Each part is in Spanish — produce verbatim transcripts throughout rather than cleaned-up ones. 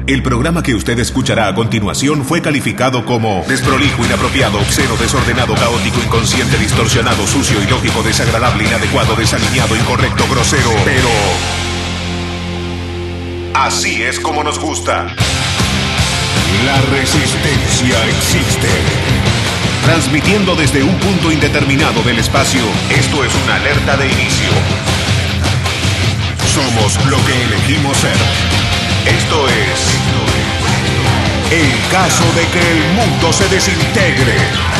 El programa que usted escuchará a continuación fue calificado como desprolijo, inapropiado, obsceno, desordenado, caótico, inconsciente, distorsionado, sucio, ilógico, desagradable, inadecuado, desalineado, incorrecto, grosero. Pero así es como nos gusta. La resistencia existe. Transmitiendo desde un punto indeterminado del espacio, esto es una alerta de inicio. Somos lo que elegimos ser. Esto es el caso de que el mundo se desintegre.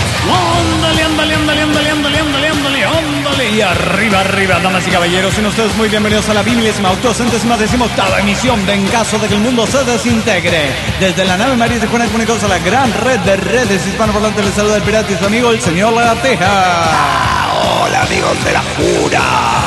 Ándale, ándale, ándale, ándale, ándale, ándale, ándale, ándale. Y arriba, arriba, damas y caballeros, sean ustedes muy bienvenidos a la vigésima octocentésima decimoctava emisión de En Caso de que el Mundo se Desintegre. Desde la nave María Tijuana comunicados a la gran red de redes hispanoparlantes, les saluda el pirata y su amigo, el señor Lagarteja. Hola, amigos de la Jura.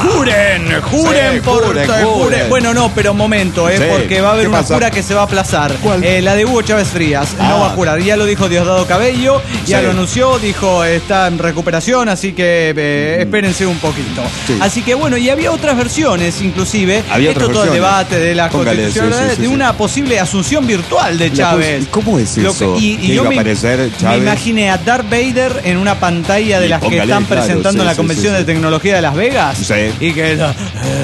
Juren, juren Sí, por... juren, eh, juren. Bueno, no, pero momento, eh, Sí, porque va a haber ¿qué una pasa? jura que se va a aplazar. ¿Cuál? Eh, la de Hugo Chávez Frías. Ah. No va a jurar. Ya lo dijo Diosdado Cabello, ya Sí. lo anunció, dijo está en recuperación, así que eh, espérense un poquito. Sí. Así que bueno, y había otras versiones, inclusive. Había Esto otras todo el versiones. debate de la Póngale, constitución, sí, sí, sí, de sí. una posible asunción virtual de La Chávez. pos- ¿Cómo es Lo eso? que- y, y ¿Que yo iba a me, aparecer me Chávez? imaginé a Darth Vader en una pantalla de Y las que póngale, están claro, presentando sí, en la sí, Convención sí, de sí. Tecnología de Las Vegas. Sí. Y que eh,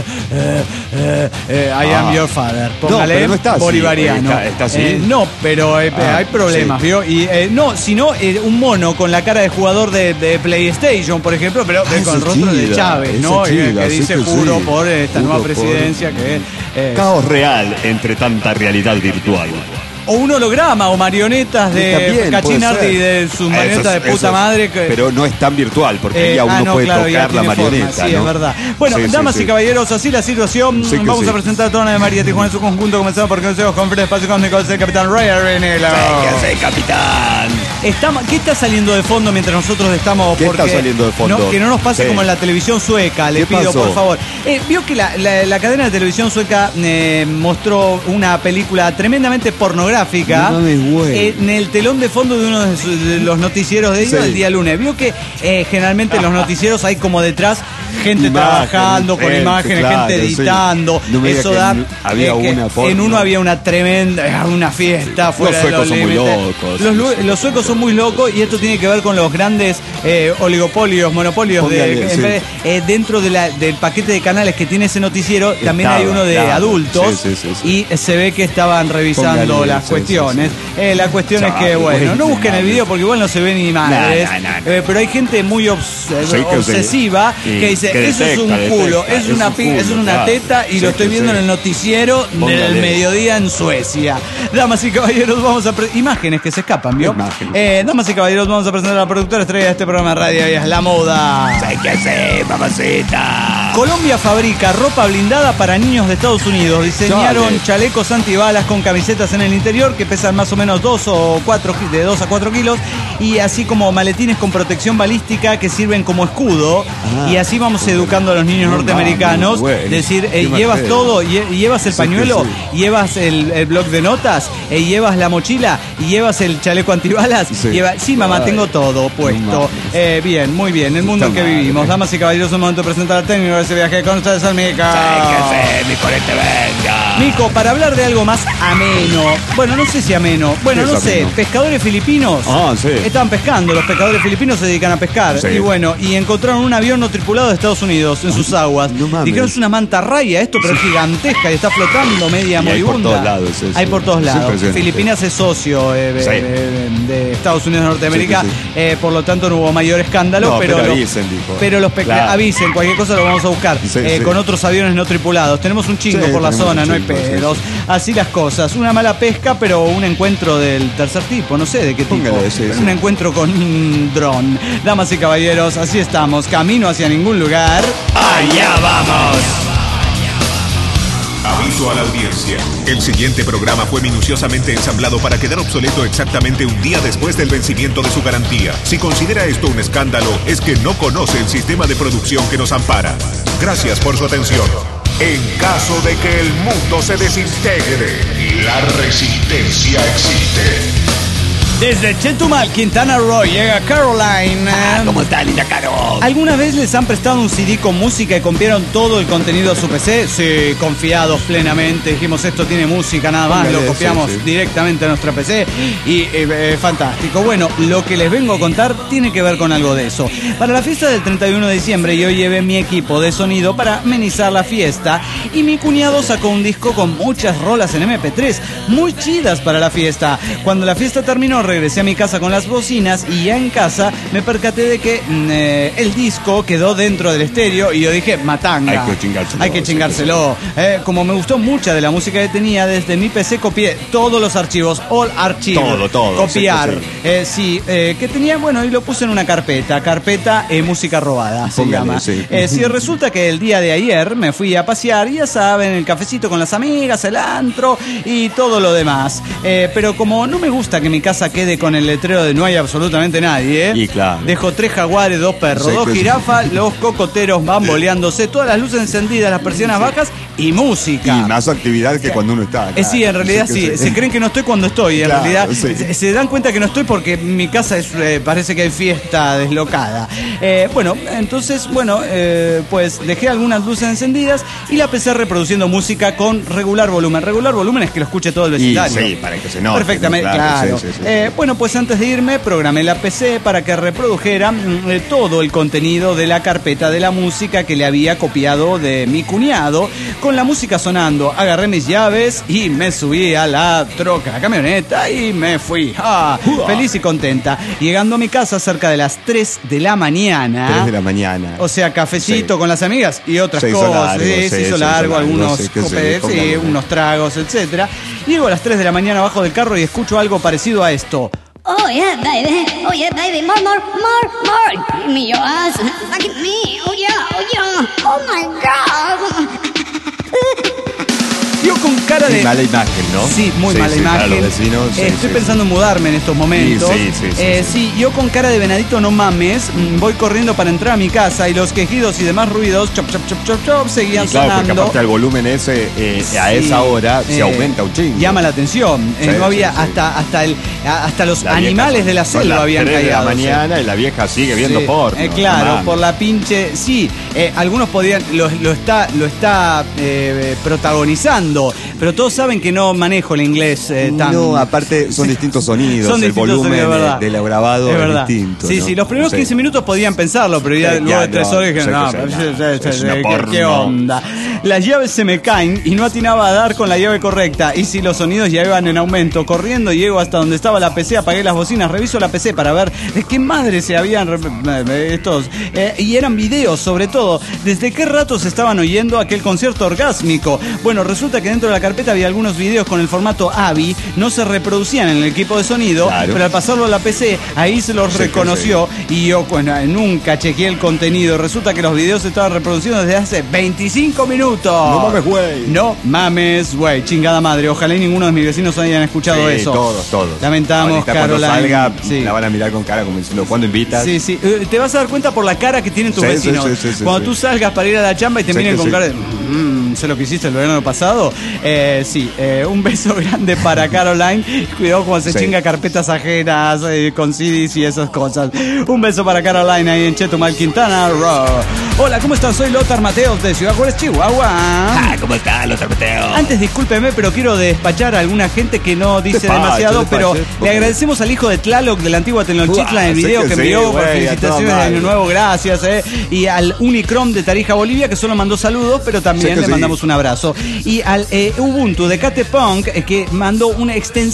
eh, eh, eh, I am Ah. your father. No, Póngale pero no está así. bolivariano. Está- está así. Eh, no, pero eh, Ah, hay problemas, sí. ¿vio? Y eh, no, sino eh, un mono con la cara de jugador de, de PlayStation, por ejemplo, pero Ah, eh, con el esa rostro de chida, Chávez, esa ¿no? Y, eh, chida, que sí dice que juro sí. por esta Juro nueva por- presidencia que eh, Caos real entre tanta realidad virtual. o un holograma o marionetas de También, Cachín puede Arti y ser. de sus Ah, marionetas eso de es- puta eso es- madre. Que, Pero no es tan virtual, porque Eh, ya uno ah, no, puede claro, ya tocar la tiene forma, marioneta, sí, ¿no? es verdad. Bueno, Sí, sí, damas sí. y caballeros, así la situación. Sí que Vamos sí. a presentar a toda la de María Tijuana en su conjunto. Comenzamos por consejos con Fred Espacio Cósmico del Capitán Ray Arenela. ¿Qué hace, capitán? Estamos- ¿Qué está saliendo de fondo mientras nosotros estamos? ¿Qué Porque está saliendo de fondo? no- que no nos pase Sí. como en la televisión sueca, le ¿Qué pido pasó? por favor. Eh, Vio que la, la- la cadena de televisión sueca eh, mostró una película tremendamente pornográfica No mames, güey. eh, en el telón de fondo de uno de, sus- de los noticieros de ellos Sí. el día lunes. Vio que eh, generalmente en los noticieros hay como detrás gente Imágenes, trabajando con gente, imágenes, claro, gente sí. editando. No me diga Eso que da. en- había que una porno. en uno había una tremenda, una fiesta fuera de suecos los son muy límites. locos. Los, lu- los suecos son muy locos y esto tiene que ver con los grandes eh, oligopolios, monopolios de, Póngale, en sí. vez de- eh, dentro de la- del paquete de canales que tiene ese noticiero. También Estaba, hay uno de claro. adultos Sí, sí, sí, sí. y se ve que estaban revisando Póngale, las sí, cuestiones. Eh, la cuestión es que, Chale, bueno, güey, no busquen el madre. video porque igual no se ve ni madres. No, no, no, no. Eh, pero hay gente muy obs- eh, Sí que sí. obsesiva Sí, que dice, que eso es un detecta, culo, detecta, es es una, un pi- culo, es una claro. teta y Sí lo estoy que viendo sí. en el noticiero del Póngale. mediodía en Suecia. Damas y caballeros, vamos a... pre- Imágenes que se escapan, ¿vio? Imágenes. Eh, damas y caballeros, vamos a presentar a la productora estrella de este programa de radio y es La Moda. ¿Qué hace, mamacita? Colombia fabrica ropa blindada para niños de Estados Unidos. Diseñaron Dale. chalecos antibalas con camisetas en el interior que pesan más o menos dos o cuatro, de dos a cuatro kilos y así como maletines con protección balística que sirven como escudo. Ah, Y así vamos educando a los niños no norteamericanos. mames, güey. Decir, eh, Qué llevas majero. todo, lle- llevas el Sí que pañuelo, sí. llevas el, el bloc de notas, eh, llevas la mochila y llevas el chaleco antibalas. Sí. Lleva- sí, mamá, Ay, tengo todo puesto. mames. Eh, bien, muy bien. El mundo en que Puta madre. vivimos. Damas y caballeros, es un momento de presentar al técnico de ese viaje con ustedes, al Mica. mi corete venga? Mico, para hablar de algo más ameno. Bueno, no sé si ameno. Bueno, ¿Qué no es sé. ameno? Pescadores filipinos. Ah, sí. Estaban pescando. Los pescadores filipinos se dedican a pescar. Sí. Y bueno, y encontraron un avión no tripulado de Estados Unidos en sus aguas. no mames. Dijeron es una mantarraya esto, pero es gigantesca y está flotando media Y hay por moribunda. todos lados, sí, Hay sí. por todos Es lados. impresionante. Filipinas es socio eh, de, Sí. de- de Estados Unidos de Norteamérica. Sí, sí, eh, por lo tanto, no hubo mayor escándalo. No, pero pero los- avisen, dijo. pero los pe- Claro. avisen, cualquier cosa lo vamos a buscar. Sí, eh, sí. Con otros aviones no tripulados. Tenemos un chingo Sí, por la tenemos zona, un no hay chingo, sí, pedos. sí. Así las cosas. Una mala pesca, pero un encuentro del tercer tipo. No sé de qué tipo. Póngale, sí, sí. Un encuentro con un dron. Damas y caballeros, así estamos. Camino hacia ningún lugar. ¡Allá vamos! Aviso a la audiencia. El siguiente programa fue minuciosamente ensamblado para quedar obsoleto exactamente un día después del vencimiento de su garantía. Si considera esto un escándalo, es que no conoce el sistema de producción que nos ampara. Gracias por su atención. En caso de que el mundo se desintegre, la resistencia existe. Desde Chetumal, Quintana Roo, llega Caroline. Ah, ¿cómo está, linda Caro? ¿Alguna vez les han prestado un C D con música y copiaron todo el contenido a su P C? Sí, confiados plenamente. Dijimos, esto tiene música, nada más. Póngale, Lo copiamos sí, sí. directamente a nuestra P C y eh, eh, fantástico. Bueno, lo que les vengo a contar tiene que ver con algo de eso. Para la fiesta del treinta y uno de diciembre yo llevé mi equipo de sonido para amenizar la fiesta y mi cuñado sacó un disco con muchas rolas en eme pe tres, muy chidas para la fiesta. Cuando la fiesta terminó, regresé a mi casa con las bocinas y ya en casa me percaté de que mm, eh, el disco quedó dentro del estéreo y yo dije, matanga. Hay que chingárselo. Hay que chingárselo. Eh, como me gustó mucha de la música que tenía, desde mi P C copié todos los archivos, all archive. Todo, todo, Copiar. sí, sí. Eh, sí, eh, que tenía, bueno, y lo puse en una carpeta. Carpeta eh, música robada, se Póngale, llama. sí. Eh, sí, resulta que el día de ayer me fui a pasear, ya saben, el cafecito con las amigas, el antro y todo lo demás. Eh, pero como no me gusta que mi casa quede con el letrero de no hay absolutamente nadie, ¿eh? Y claro. Dejo tres jaguares, dos perros, Sí, dos que sí. jirafas, los cocoteros bamboleándose, todas las luces encendidas, las persianas bajas y música. Y más actividad que cuando uno está. Eh, sí, en realidad que sí. Se creen que no estoy cuando estoy. En Claro, realidad sí. se, se dan cuenta que no estoy porque mi casa es, eh, parece que hay fiesta deslocada. Eh, bueno, entonces, bueno, eh, pues dejé algunas luces encendidas y la P C reproduciendo música con regular volumen. Regular volumen es que lo escuche todo el Y vecindario. sí, para que se note. Perfectamente, ¿no? claro. sí, sí, sí. Eh, bueno, pues antes de irme programé la P C para que reprodujera mm, eh, todo el contenido de la carpeta de la música que le había copiado de mi cuñado, con la música sonando. Agarré mis llaves y me subí a la troca, la camioneta y me fui. Ah, feliz y contenta. Llegando a mi casa cerca de las tres de la mañana. Tres de la mañana. O sea, cafecito Sí. con las amigas y otras Se hizo cosas. largo, sí, sí, se hizo se hizo largo, largo, algunos sí, que se copes, sí, póngale. unos tragos, etcétera. Llego a las tres de la mañana abajo del carro y escucho algo parecido a esto. Oh yeah, baby. Oh yeah, baby. More, more, more, more. Give me your ass. Look at me. Oh yeah, oh yeah. Oh my God. Yo con cara de... Y mala imagen, ¿no? Sí, muy Sí, mala sí, imagen. para los vecinos, sí, Eh, Estoy sí, pensando en mudarme en estos momentos. Sí, sí, sí, sí, Eh, sí. sí, yo con cara de venadito no mames, mm, voy corriendo para entrar a mi casa y los quejidos y demás ruidos, chop, chop, chop, chop, chop, seguían Y claro, porque sonando. aparte el volumen ese, eh, a Sí, esa hora se eh, aumenta un chingo. Llama la atención. Eh, Sí, no había sí, sí. hasta hasta el hasta los La vieja animales son- de la son selva las habían tres de la callado. sí. mañana y la vieja sigue viendo Sí, porno. eh, claro, no mames. por la pinche. Sí, eh, algunos podían. Lo, lo está, lo está eh, protagonizando, pero todos saben que no manejo el inglés eh, tan. No, aparte son distintos sonidos. Son el distintos volumen sonidos, ¿verdad? de, de lo grabado Es es, verdad. distinto. Sí, ¿no? sí, los primeros Sí. quince minutos podían pensarlo, pero ya Sí, luego ya de tres no, horas dijeron, sí, no, sí, pero no, sí, sí, es sí, una ¿qué- porno. ¿qué onda? Las llaves se me caen y no atinaba a dar con la llave correcta. Y si los sonidos ya iban en aumento, corriendo llego hasta donde estaba la P C, apagué las bocinas, reviso la P C para ver de qué madre se habían re- eh, estos. eh, y eran videos, sobre todo, desde qué rato se estaban oyendo aquel concierto orgásmico. Bueno, resulta que dentro de la carpeta había algunos videos con el formato A V I, no se reproducían en el equipo de sonido, Claro. pero al pasarlo a la P C, ahí se los Sí, que reconoció y yo bueno, nunca chequeé el contenido. Resulta que los videos se estaban reproduciendo desde hace veinticinco minutos. No mames, güey. No mames, güey. Chingada madre. Ojalá y ninguno de mis vecinos hayan escuchado Sí, eso. todos, todos. Lamentamos, Ahorita cuando Caroline. salga, Sí. la van a mirar con cara como diciendo, ¿cuándo invitas? Sí, sí. Eh, Te vas a dar cuenta por la cara que tienen tus Sí, sí, vecinos. sí, sí, sí, Cuando sí. tú salgas para ir a la chamba y te Sí, miren que con sí. cara de... "Mm, sé lo que hiciste el verano pasado. Eh, sí, eh, un beso grande para Caroline. Cuidado cuando se Sí. chinga carpetas ajenas eh, con C Ds y esas cosas. Un beso para Caroline ahí en Chetumal, Quintana Roo. Hola, ¿cómo están? Soy Lothar Mateos de Ciudad Juárez, Chihuahua. Ah, ¿cómo está, los Mateo? Antes, discúlpeme, pero quiero despachar a alguna gente que no dice Despache, demasiado, despache, pero despache. le agradecemos al hijo de Tlaloc de la antigua Tenochtitlan en el Uah, sé video que que sí, envió por güey, a felicitaciones toda de Año madre. Nuevo, gracias, eh. Y al Unicrom de Tarija, Bolivia, que solo mandó saludos, pero también Sé que le sí. mandamos un abrazo. Y al eh, Ubuntu de Kate Punk, eh, que mandó un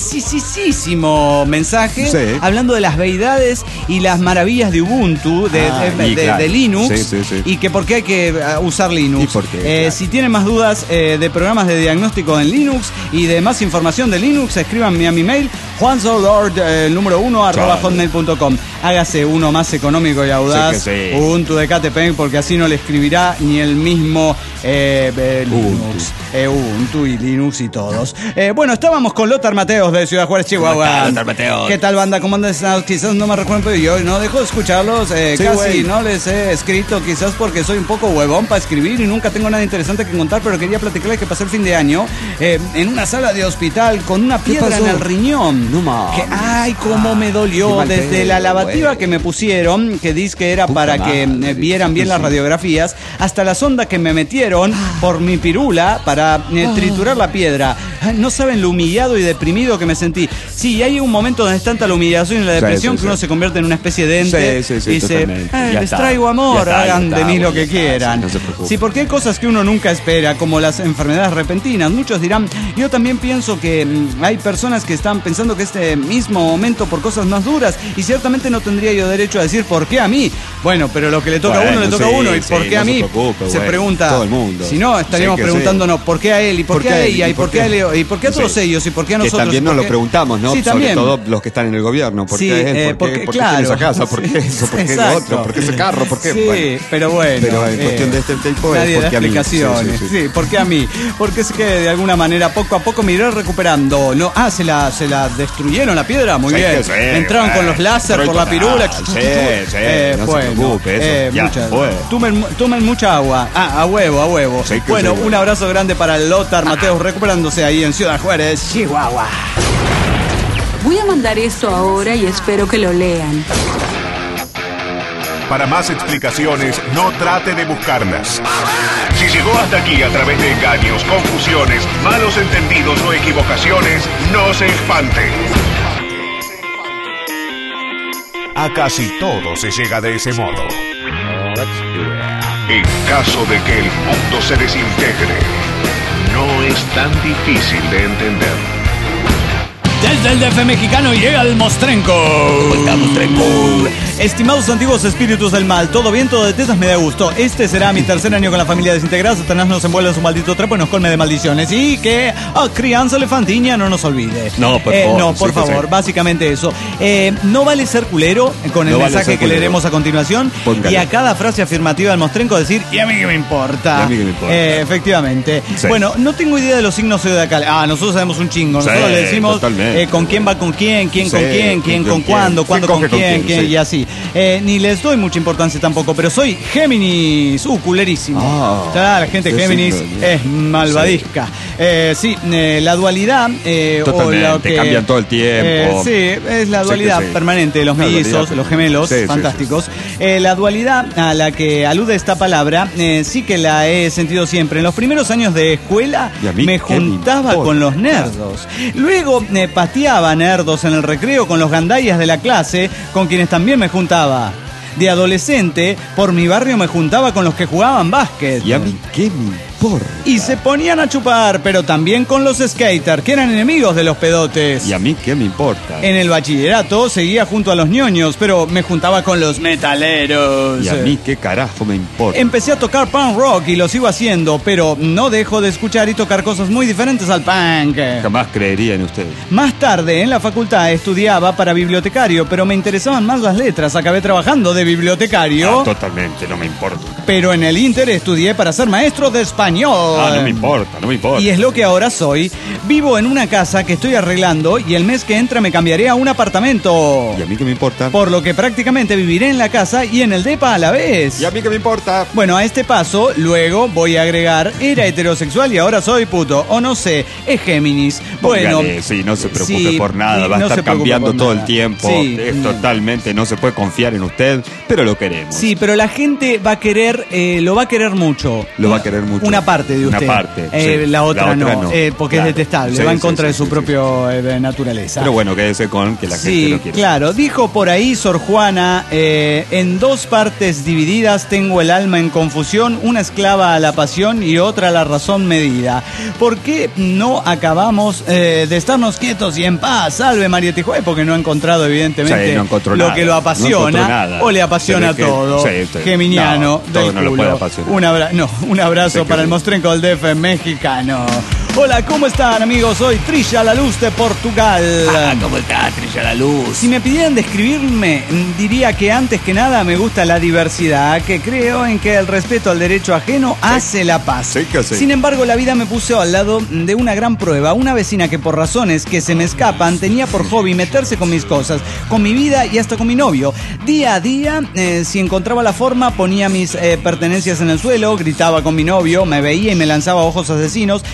extensísimo mensaje Sí. hablando de las beidades y las maravillas de Ubuntu, de, Ah, de- y de- claro. de Linux, Sí, sí, sí. y que por qué hay que eh, usar Linux. ¿Y por qué? Eh, Claro. Si tienen más dudas eh, de programas de diagnóstico en Linux y de más información de Linux, escríbanme a mi mail, juansolord, eh, el número uno, arroba hotmail punto com. Hágase uno más económico y audaz, Sí que sí. Ubuntu de Kate Punk, porque así no le escribirá ni el mismo eh, eh, Linux. Eh, Ubuntu y Linux y todos. Eh, bueno, estábamos con Lothar Mateos de Ciudad Juárez, Chihuahua. está, Lothar Mateos? ¿Qué tal, banda? ¿Cómo andan? Quizás no me recuerden, pero yo no dejo de escucharlos. eh, Sí, casi güey. no les he escrito, quizás porque soy un poco huevón para escribir y nunca tengo nada interesante que contar, pero quería platicarles que pasé el fin de año eh, en una sala de hospital con una piedra pasó? en el riñón. No mames. Que, ay, cómo me Qué dolió. mal Desde pedo, la lavativa güey. que me pusieron, que dice que era Puta para que madre. eh, vieran bien Sí, las sí. radiografías, hasta la sonda que me metieron por mi pirula para eh, triturar la piedra. Ay, no saben lo humillado y deprimido que me sentí. Sí, hay un momento donde es tanta la humillación y la Sí, depresión sí, que uno sí. se convierte en una especie de ente. Sí, sí, sí, y dice, totalmente. "Eh, Ya les está. traigo amor, Ya está, ya hagan de está, mí lo güey, que ya está, quieran. sí, no se preocupe. Sí, porque hay cosas que uno nunca espera, como las enfermedades repentinas. Muchos dirán, yo también pienso que mm, hay personas que están pensando que este mismo momento por cosas más duras, y ciertamente no tendría yo derecho a decir ¿por qué a mí? Bueno, pero lo que le toca a Bueno, uno, le toca sí, a uno, y sí, ¿por qué no a se mí? preocupe, se güey. pregunta. Todo el mundo. Si no, estaríamos Sí que sí. preguntándonos ¿por qué a él? ¿Y por, qué a ella? ¿Y por qué a Leo? ¿Y por qué a todos Sí. ellos? ¿Y por qué a Que nosotros? también ¿Y nos por lo qué? preguntamos, ¿no? Sí, Sobre también. todo los que están en el gobierno. ¿Por Sí, qué él? eh, ¿Por porque, qué, ¿por qué claro. tiene esa casa? ¿Por qué eso? ¿Por qué lo Exacto. otro? ¿Por qué ese carro? ¿Por qué? Sí, Bueno. pero bueno. Pero en cuestión de este tipo es nadie da porque a mí. explicaciones. Sí, Sí, sí, sí. ¿por qué a mí? Porque es que de alguna manera poco a poco me iré recuperando. No, ah, se la, se la destruyeron la piedra, muy Sí, bien. que sí, Entraron güey. con los láser Entró por la y pirula. total. Sí, sí, no se preocupe, eso ya mucha- fue. Tomen, tomen mucha agua. Ah, a huevo, a huevo. Sí, que bueno, sí, un güey. abrazo grande para el Lothar Mateos recuperándose ahí en Ciudad Juárez, Chihuahua. Voy a mandar esto ahora y espero que lo lean. Para más explicaciones, no trate de buscarlas. Si llegó hasta aquí a través de engaños, confusiones, malos entendidos o equivocaciones, no se espante. A casi todo se llega de ese modo. En caso de que el mundo se desintegre, no es tan difícil de entender. Desde el D F mexicano llega el Mostrenco. ¿Cómo está, Mostrenco? Estimados antiguos espíritus del mal, todo bien, todo de tetas me da gusto. Este será mi tercer año con la familia desintegrada. Satanás nos envuelve en su maldito trapo y nos colme de maldiciones. Y que a crianza elefantiña no nos olvide. No, por Eh, favor, no, por sí que favor, sí. básicamente eso. Eh, no vale ser culero con el No vale mensaje ser que culero. leeremos a continuación. Póngale. Y a cada frase afirmativa del Mostrenco decir, y a mí que me importa. Y a mí que me importa. Eh, efectivamente. Sí. Bueno, no tengo idea de los signos zodiacales. Ah, nosotros sabemos un chingo. Nosotros Sí, le decimos totalmente. eh, con quién va con quién, quién con Sí, quién, quién con con quién. cuándo, ¿Quién cuándo con coge con quién, quién? quién Sí. y así. Eh, ni les doy mucha importancia tampoco, pero soy Géminis. Uh, culerísimo. Ah, Ya, la gente qué Géminis signo, es malvadisca. Eh, sí, eh, la dualidad eh, o Totalmente, lo que cambian todo el tiempo. eh, sí, es la Sí dualidad que sí. permanente de los La mellizos, dualidad. los gemelos, Sí, sí, fantásticos. Eh, la dualidad a la que alude esta palabra, eh, sí que la he sentido siempre. En los primeros años de escuela ¿Y a mí me qué me juntaba importa? con los nerdos. Luego eh, pateaba nerdos en el recreo con los gandallas de la clase, con quienes también me juntaba. De adolescente, por mi barrio me juntaba con los que jugaban básquet. ¿Y a mí qué me importa? Y se ponían a chupar, pero también con los skaters, que eran enemigos de los pedotes. ¿Y a mí qué me importa? En el bachillerato seguía junto a los ñoños, pero me juntaba con los metaleros. ¿Y a mí qué carajo me importa? Empecé a tocar punk rock y lo sigo haciendo, pero no dejo de escuchar y tocar cosas muy diferentes al punk. Jamás creería en usted. Más tarde, en la facultad, estudiaba para bibliotecario, pero me interesaban más las letras. Acabé trabajando de bibliotecario, Ah, totalmente, no me importa. pero en el Inter estudié para ser maestro de español. Ah, no me importa, no me importa. Y es lo que ahora soy. Vivo en una casa que estoy arreglando y el mes que entra me cambiaré a un apartamento. ¿Y a mí qué me importa? Por lo que prácticamente viviré en la casa y en el depa a la vez. ¿Y a mí qué me importa? Bueno, a este paso, luego voy a agregar, era heterosexual y ahora soy puto. O no sé, es Géminis. Bueno, Póngale, sí, no se preocupe sí, por nada. y Va a no se estar preocupe cambiando por todo nada. el tiempo. Sí. Es totalmente, no se puede confiar en usted, pero lo queremos. Sí, pero la gente va a querer, eh, lo va a querer mucho. Lo va a querer mucho. Una parte de Una usted. parte, Eh, sí. la, otra La no, otra no. eh, porque Claro. es detestable. Sí, va en sí, contra sí, de su sí, propia naturaleza. Pero bueno, quédese con que la gente Sí, lo quiere. claro. Dijo por ahí Sor Juana, eh, en dos partes divididas tengo el alma en confusión, una esclava a la pasión y otra a la razón medida. ¿Por qué no acabamos eh, de estarnos quietos y en paz? Salve María Tijuana, porque no ha encontrado evidentemente Sí, no encontró lo nada. que lo No apasiona encontró nada. o le apasiona Se ve que- todo. sí, sí. Geminiano No, todo del no lo culo. puede apasionar. Un, abra- no, un abrazo Sí que para el sí. Mostrenco del D F mexicano. Hola, ¿cómo están amigos? Soy Trisha La Luz de Portugal. Ah, ¿cómo está, Trilla la Luz? Si me pidieran describirme, mm, diría que antes que nada me gusta la diversidad, que creo en que el respeto al derecho ajeno hace la paz. Sí que sí. Sin embargo, la vida me puso al lado de una gran prueba. Una vecina que por razones que se me escapan tenía por hobby meterse con mis cosas, con mi vida y hasta con mi novio. Día a día, eh, si encontraba la forma, ponía mis eh, pertenencias en el suelo, gritaba con mi novio, me veía y me lanzaba ojos asesinos. Yo pensé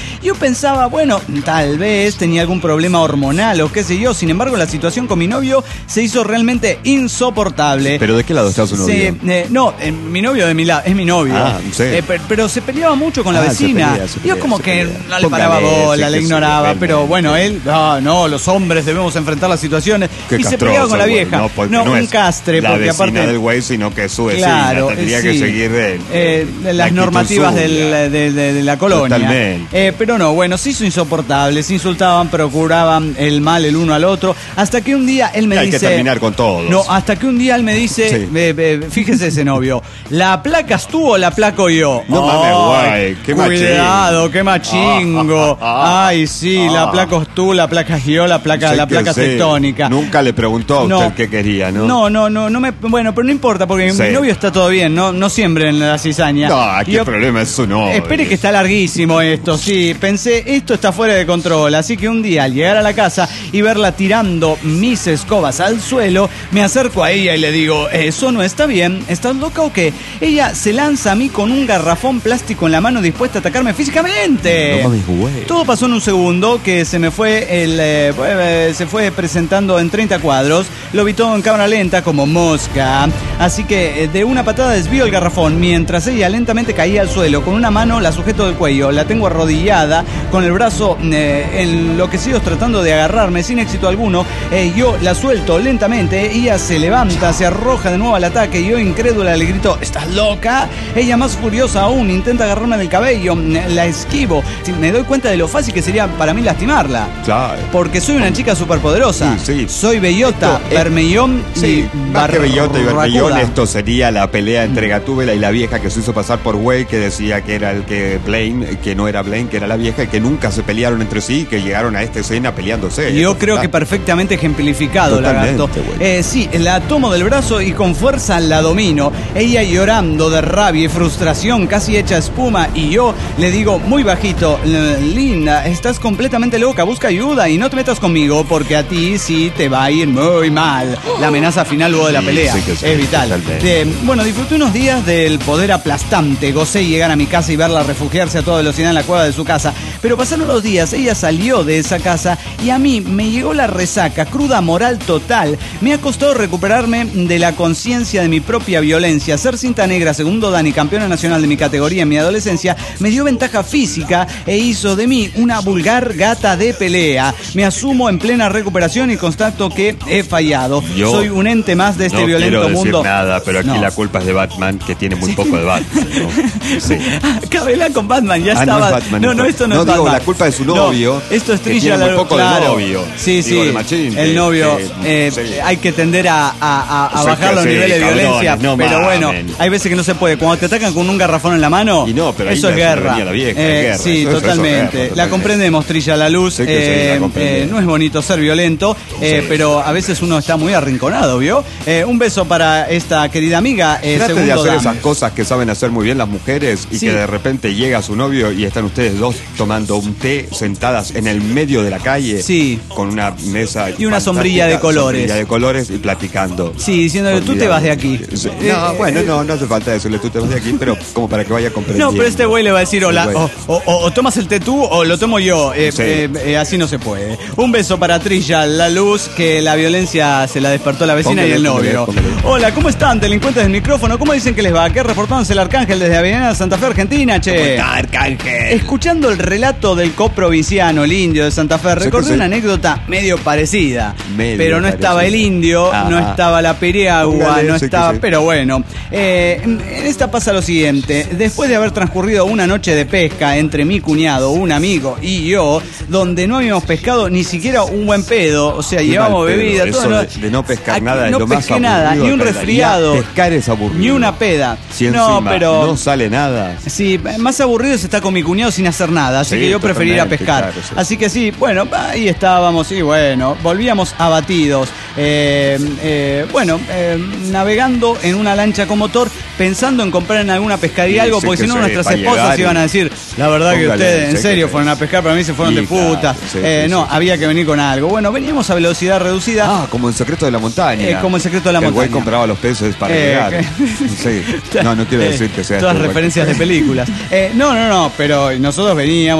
pensaba, bueno, tal vez tenía algún problema hormonal o qué sé yo. Sin embargo, la situación con mi novio se hizo realmente insoportable. ¿Pero de qué lado está su novio? Se, eh, no, eh, mi novio de mi lado, es mi novio. Ah, sí. Eh, pero, pero se peleaba mucho con la Ah, se vecina. pelea, se Yo pelea, como se que pelea. no le Póngale, paraba bola, sí, le que ignoraba. sí, Pero bueno, realmente. él, ah, no, los hombres debemos enfrentar las situaciones. Qué Y se castroso, peleaba con la güey. vieja. No, porque No, no un es castre, la porque vecina aparte. del güey, sino que es su vecina. Claro, Tendría eh, que sí. seguir de, Eh, de las actitud normativas suya. del- de, de- de la colonia. Totalmente. Eh, pero no, bueno, se hizo insoportable, se insultaban, procuraban el mal el uno al otro, hasta que un día él me Hay que dice... terminar con todos. No, hasta que un día él me dice, Sí. eh, eh, fíjese ese novio, ¿la placas tú o la placo yo? No mames, güey, qué Cuidado, qué machingo. Ay, sí, la Ah. placas tú, la placas yo, la placa, Sé la que placa sé. tectónica. Nunca le preguntó a usted No. qué quería, ¿no? No, no, no, no me, bueno, pero no importa porque Sí. mi novio está todo bien, no, no siembren la cizaña. No, aquí Y yo- el problema es su novio. Espere que está larguísimo esto, sí. Pensé, esto está fuera de control. Así que un día al llegar a la casa y verla tirando mis escobas al suelo, me acerco a ella y le digo, eso no está bien, ¿estás loca o qué? Ella se lanza a mí con un garrafón plástico en la mano dispuesta a atacarme físicamente. No mames, güey. Todo pasó en un segundo que se me fue el eh, eh, se fue presentando en treinta cuadros. Lo vi todo en cámara lenta como mosca. Así que eh, de una patada desvío el garrafón mientras ella lentamente caía al suelo. Con una mano la sujeto del cuello, la tengo arrodillada, con el brazo eh, enloquecidos tratando de agarrarme sin éxito alguno. Eh, yo la suelto lentamente, ella se levanta, se arroja de nuevo al ataque. Yo incrédula le grito, ¿estás loca? Ella más furiosa aún intenta agarrarme del cabello, la esquivo. Si me doy cuenta de lo fácil que sería para mí lastimarla. Claro. Porque soy una chica superpoderosa. Sí, sí. Soy bellota, Esto es- bermellón Sí, y más que Bellota y Bermellón, barracuda. esto sería la pelea entre Gatúbela y la vieja que se hizo pasar por güey, que decía que era el que Blaine, que no era Blaine, que era la vieja, y que nunca se pelearon entre sí, que llegaron a esta escena peleándose. Yo Esto creo está- que perfectamente ejemplificado, Totalmente, lagarto. güey. Eh, sí, la tomo del brazo y con fuerza la domino. Ella llorando de rabia y frustración, casi hecha espuma, y yo le digo muy bajito, linda, estás completamente loca, busca ayuda y no te metas conmigo porque a ti sí te va a ir muy mal. La amenaza final luego de la Sí, pelea sí que sí, es vital. totalmente. Eh, bueno, disfruté unos días del poder aplastante, gocé llegar a mi casa y verla refugiarse a toda velocidad en la cueva de su casa, pero pasaron los días, ella salió de esa casa y a mí me llegó la resaca, cruda moral total. Me ha costado recuperarme de la conciencia de mi propia violencia. Ser cinta negra, segundo dan y campeona nacional de mi categoría en mi adolescencia, me dio ventaja física e hizo de mí una vulgar gata de pelea. Me asumo en plena recuperación y constato que he fallado. Yo Soy un ente más de este no violento quiero decir mundo. nada, pero aquí No. la culpa es de Batman, que tiene muy poco de Batman, ¿no? Sí. Cabela con Batman, ya Ah, no estaba. es Batman, no, no, no. esto no, No, es digo, Batman. la culpa es su No, novio, esto es que Trilla tiene muy la- poco de claro. novio. Sí, Digo, sí. de machín, el que- novio. que- eh, sí. Hay que tender a, a- a- a Sí, bajar que los sí, niveles de cabrones, violencia. no pero bueno, mamen. hay veces que no se puede. Cuando te atacan con un garrafón en la mano, Y no, pero ahí eso es ya se le guerra. venía la vieja, Eh, es guerra. Sí, Eso- eso es totalmente. guerra, La totalmente. comprendemos, Trilla la luz. Sí que sí, la Eh, comprendemos. eh, no es bonito ser violento, eh, Sí. pero a veces uno está muy arrinconado, ¿vio? Eh, un beso para esta querida amiga. Eh, Trate de segundo hacer dan. esas cosas que saben hacer muy bien las mujeres y Sí. que de repente llega su novio y están ustedes dos tomando un té sentadas en el medio de la calle Sí. con una mesa Y una fantástica, sombrilla de colores. sombrilla de colores y platicando. Sí, diciéndole, tú te vas de aquí. Sí. Eh, No, eh, bueno, no, no hace falta decirle tú te vas de aquí, pero como para que vaya comprendiendo. No, pero este güey le va a decir, hola, El güey. o, o- o- o tomas el té tú o lo tomo yo. Eh, Sí. eh, eh, así no se puede. Un beso para Trilla, la luz, que la violencia se la despertó la vecina Póngale, y el póngale, novio. póngale. Hola, ¿cómo están, delincuentes del micrófono? ¿Cómo dicen que les va? ¿Qué reportándose el Arcángel desde Avenida Santa Fe, Argentina, che? Arcángel. Escuchando el relato del coprovinciano, el indio de Santa Fe, recordé sí. una anécdota medio parecida. Medio pero no estaba el parecida. indio, Ah, no ah. estaba la periagua, Póngale, no sí que estaba... sí. Pero bueno, eh, en esta pasa lo siguiente. Después de haber transcurrido una noche de pesca entre mi cuñado, un amigo y yo, donde no habíamos pescado ni siquiera un buen pedo, o sea, Qué llevamos mal pedo, bebida, eso todo. de- de no pescar Aquí nada es no lo más pesqué nada, aburrido ni un que hay. resfriado. Ya, pescar es aburrido. Ni una peda. Si no, encima pero... no sale nada. Sí, más aburrido es estar con mi cuñado sin hacer nada, así Sí, que yo preferí ir a totalmente, pescar. claro, sí. Así que sí, bueno, ahí estábamos y bueno, volvíamos abatidos. Eh, eh, bueno, eh, navegando en una lancha con motor, pensando en comprar en alguna pescadería Sí, algo, sí porque que si no sí, nuestras para esposas llegar y- iban a decir, la verdad que Póngale, ustedes en sí, serio que- fueron a pescar, para mí se fueron Sí, de puta. claro, sí, Eh, sí, no, sí. había que venir con algo. Bueno, veníamos a velocidad reducida. Ah, como el secreto de la montaña. Eh, como el secreto de la Que el güey montaña. compraba los peces para Eh, llegar. que- Sí. No, no quiero Eh, decir que sea todas esto, referencias de güey. películas. Eh, no, no, no, pero nosotros veníamos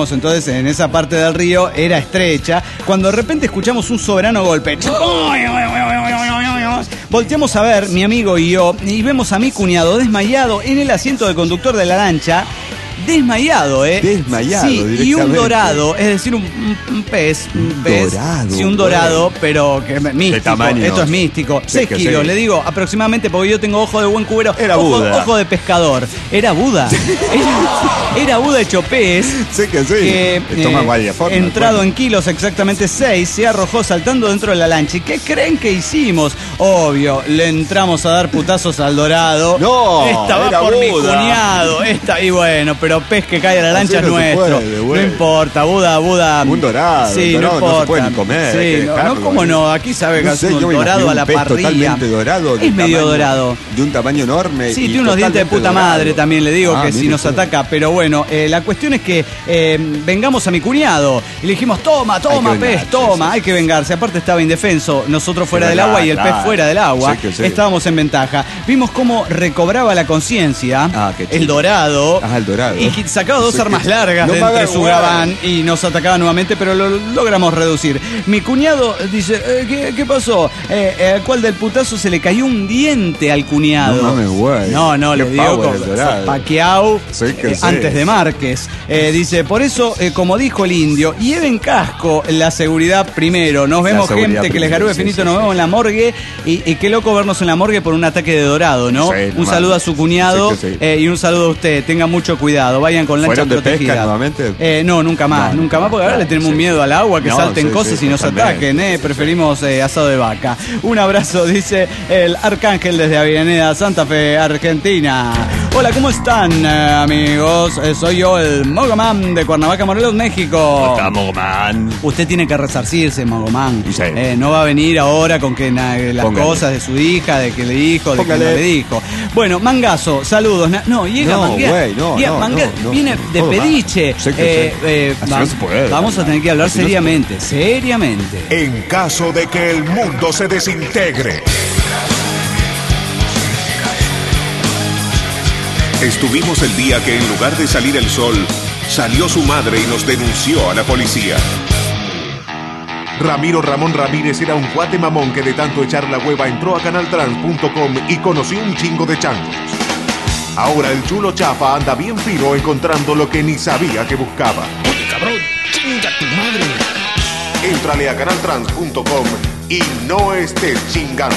estábamos entonces en esa parte del río, era estrecha, cuando de repente escuchamos un soberano golpe. Volteamos a ver, mi amigo y yo, y vemos a mi cuñado desmayado en el asiento del conductor de la lancha. Desmayado, ¿eh? Desmayado, sí, y un dorado, es decir, un, un, un pez, un, un pez, dorado, sí, un dorado, bueno. pero que místico, tamaño. Esto es místico, Sí, seis que kilos, sí. le digo, aproximadamente, porque yo tengo ojo de buen cubero, Era ojo, Buda. ojo de pescador, era Buda, era, era Buda hecho pez, Sí que sí. que, Toma eh, varias formas, entrado bueno. en kilos, exactamente seis, se arrojó saltando dentro de la lancha. ¿Y qué creen que hicimos? Obvio, le entramos a dar putazos al dorado. No, esta va era por mi Buda. cuñado, esta, y bueno, pero pez que cae a la lancha Así es no se nuestro. puede, no güey. importa, Buda, Buda. Un dorado, Sí, el dorado no no se importa. puede ni comer, hay Sí, que no, dejarlo no, cómo ahí. no, aquí sabe que No es sé, un yo me dorado imaginé a la un pez parrilla. totalmente dorado. de Es medio tamaño- dorado. De un tamaño enorme. Sí, y tiene unos dientes de totalmente puta dorado. madre también, le digo, Ah, que si mire nos usted. ataca. Pero bueno, eh, la cuestión es que eh, vengamos a mi cuñado. Y le dijimos, toma, toma, Hay que pez, vengarse, toma, sí, hay que vengarse. Aparte estaba indefenso, nosotros fuera Es del verdad, agua y el pez claro. fuera del agua. Sí que sí. Estábamos en ventaja. Vimos cómo recobraba la conciencia, Ah, qué el chido. dorado, Ah, el dorado. y que sacaba dos Sí que- armas largas No de me entre haga su guay. gabán y nos atacaba nuevamente, pero lo logramos reducir. Mi cuñado dice, eh, ¿qué, qué pasó? Eh, eh, ¿a cuál del putazo se le cayó un diente al cuñado? No mames, güey. No, no, Qué le digo power con el dorado. Pacquiao Sí que eh, sí. antes de Márquez. Eh, dice, por eso, eh, como dijo el indio, lleven casco, la seguridad primero. Nos vemos seguridad gente que les primero, garube sí, finito, sí, nos sí. vemos en la morgue. Y, y qué loco vernos en la morgue por un ataque de dorado, ¿no? Sí, un no saludo mames. a su cuñado Sí que sí. eh, y un saludo a usted. Tengan mucho cuidado, vayan con lanchas ¿Fueron de pesca protegidas. nuevamente? Eh, no, nunca más, No, nunca más, porque ahora claro, le tenemos sí, miedo sí. al agua, que No, salten sí, cosas sí, y nos totalmente, ataquen, ¿eh? sí, sí. Preferimos eh, asado de vaca. Un abrazo, dice el Arcángel desde Avellaneda, Santa Fe, Argentina. Hola, ¿cómo están, eh, amigos? Eh, soy yo, el Mogoman de Cuernavaca, Morelos, México. Estamos, man. Usted tiene que resarcirse, Mogomán. Sí. Eh, no va a venir ahora con que na- las Póngale. cosas de su hija, de que le dijo, de Póngale. que no le dijo. Bueno, Mangazo, saludos. Na- no, llega No, Manga- güey, no, llega no, Manga- no, no, viene no, de todo mal. pediche. Sé que Eh, sí. eh, Así va- no se puede, vamos a ¿verdad? tener que hablar Así no se seriamente, seriamente. En caso de que el mundo se desintegre. Estuvimos el día que en lugar de salir el sol, salió su madre y nos denunció a la policía. Ramiro Ramón Ramírez era un cuate mamón que de tanto echar la hueva entró a canal trans punto com y conoció un chingo de changos. Ahora el chulo chafa anda bien fino encontrando lo que ni sabía que buscaba. Oye, cabrón, chinga tu madre. Éntrale a canal trans punto com y no estés chingando.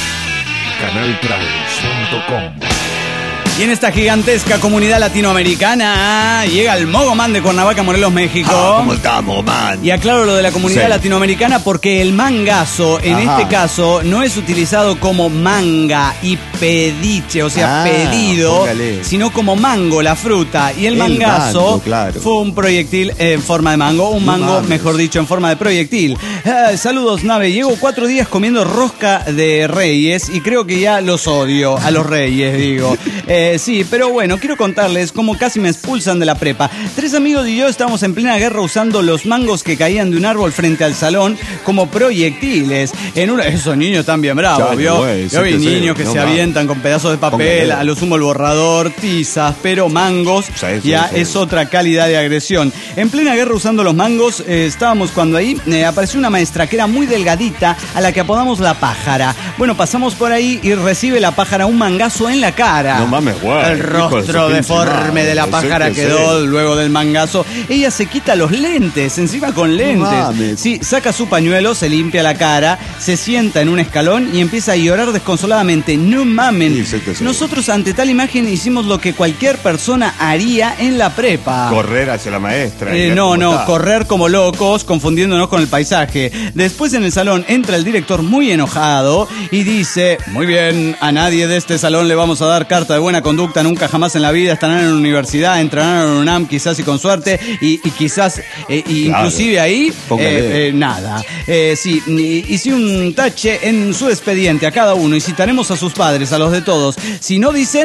canal trans punto com. Y en esta gigantesca comunidad latinoamericana llega el Mogoman de Cuernavaca, Morelos, México. Ah, ¿cómo estamos, man? Y aclaro lo de la comunidad Sí. latinoamericana porque el mangazo en Ajá. este caso no es utilizado como manga y pediche, o sea, Ah, pedido, póngale. sino como mango, la fruta. Y el, El mangazo mango, claro. fue un proyectil en forma de mango, un No mango, mames. mejor dicho, en forma de proyectil. Ah, saludos, nave. Llevo cuatro días comiendo rosca de reyes y creo que ya los odio, a los reyes, digo. Eh, sí, pero bueno, quiero contarles cómo casi me expulsan de la prepa. Tres amigos y yo estábamos en plena guerra usando los mangos que caían de un árbol frente al salón como proyectiles. En una... Esos niños están bien bravos, Chale, ¿vio? güey, Yo sí vi que sí, niños que no se mames. avientan con pedazos de papel, Póngale. a lo sumo el borrador, tizas, pero mangos Sí, sí, ya sí. es otra calidad de agresión. En plena guerra usando los mangos, eh, estábamos cuando ahí eh, apareció una maestra que era muy delgadita, a la que apodamos la pájara. Bueno, pasamos por ahí y recibe la pájara un mangazo en la cara. No mames, güey. El Hijo de rostro su deforme pinche de la madre, pájara sí que quedó sí. luego del mangazo. Ella se quita los lentes, encima con lentes. mames. Sí, saca su pañuelo, se limpia la cara, se sienta en un escalón y empieza a llorar desconsoladamente. No mamen. Sí, sí que sí. Nosotros ante tal imagen hicimos lo que cualquier persona haría en la prepa. Correr hacia la maestra. y Eh, ver no, cómo no, está. correr como locos, confundiéndonos con el paisaje. Después en el salón entra el director muy enojado y dice, muy bien, a nadie de este salón le vamos a dar carta de buena conducta, nunca jamás en la vida estarán en la universidad, entrarán en UNAM quizás y con suerte, y, y quizás, eh, y Claro. inclusive ahí, Póngale. eh, eh, nada. Eh, sí, y- hice un tache en su expediente a cada uno y citaremos a sus padres, a los de todos. Si no dicen...